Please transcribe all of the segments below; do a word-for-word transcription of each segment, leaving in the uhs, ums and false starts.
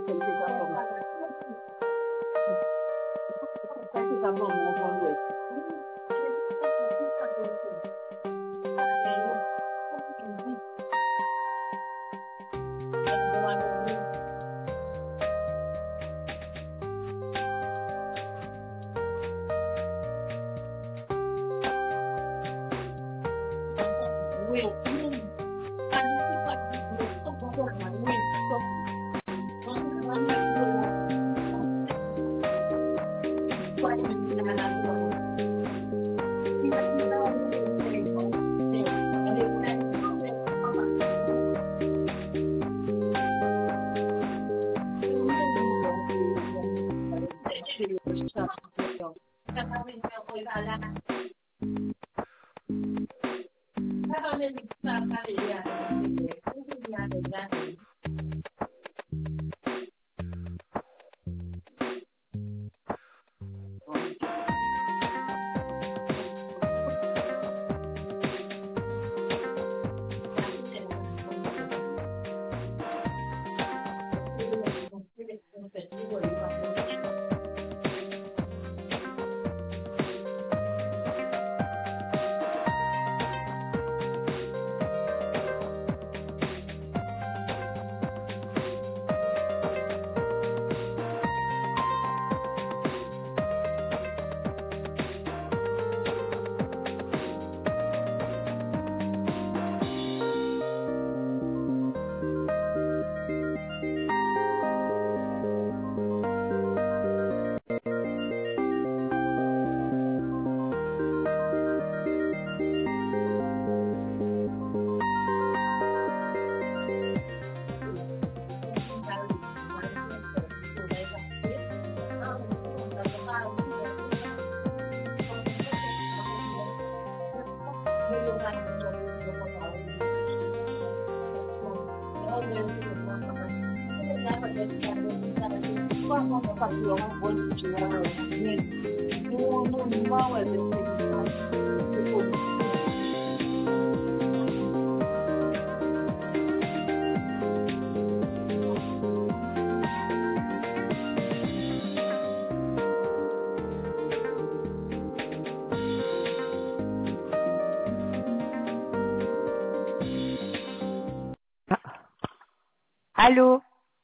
Allô?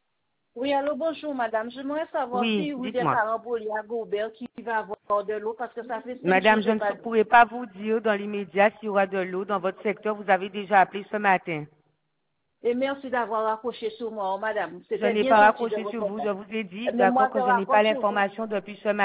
Oui, allô, bonjour madame. J'aimerais savoir Oui, si vous êtes dites-moi. parent pour à Gobert qui va avoir de l'eau parce que ça fait cinq Madame, jours, je j'ai ne pas pourrais pas vous dire dans l'immédiat s'il y aura de l'eau dans votre secteur. Vous avez déjà appelé ce matin. Et merci d'avoir raccroché sur moi, madame. Je C'était n'ai bien pas gentil de raccroché votre sur vous. Je part. vous ai dit Mais moi, d'accord je que je n'ai pas raccroche sur vous. l'information depuis ce matin.